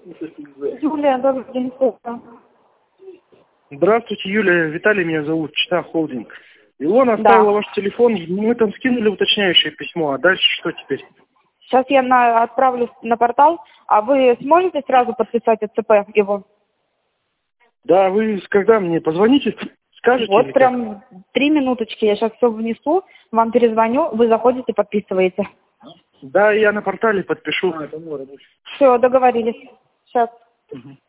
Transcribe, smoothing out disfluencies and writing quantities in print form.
Юлия, добрый день. Здравствуйте, Юлия. Виталий меня зовут, Чита Холдинг. Илона оставила ваш телефон, мы там скинули уточняющее письмо, а дальше что теперь? Сейчас я отправлюсь на портал, а вы сможете сразу подписать ЦП его? Да, вы когда мне позвоните, скажете? Вот прям 3 минуточки, я сейчас все внесу, вам перезвоню, вы заходите, подписываете. Да, я на портале подпишу. Все, договорились. Сейчас. Угу.